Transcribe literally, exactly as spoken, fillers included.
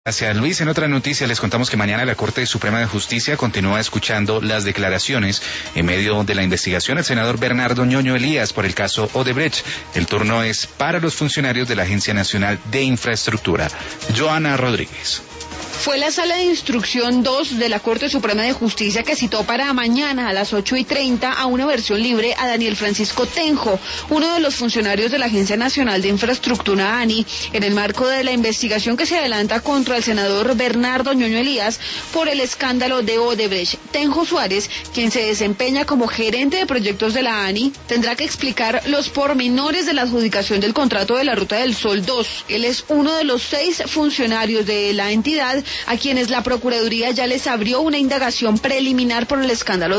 Gracias, Luis. En otra noticia les contamos que mañana la Corte Suprema de Justicia continúa escuchando las declaraciones en medio de la investigación al senador Bernardo Ñoño Elías por el caso Odebrecht. El turno es para los funcionarios de la Agencia Nacional de Infraestructura. Joana Rodríguez. Fue la Sala de Instrucción dos de la Corte Suprema de Justicia que citó para mañana a las ocho y treinta a una versión libre a Daniel Francisco Tenjo, uno de los funcionarios de la Agencia Nacional de Infraestructura, ANI, en el marco de la investigación que se adelanta contra el senador Bernardo Ñoño Elías por el escándalo de Odebrecht. Tenjo Suárez, quien se desempeña como gerente de proyectos de la ANI, tendrá que explicar los pormenores de la adjudicación del contrato de la Ruta del Sol dos. Él es uno de los seis funcionarios de la entidad a quienes la Procuraduría ya les abrió una indagación preliminar por el escándalo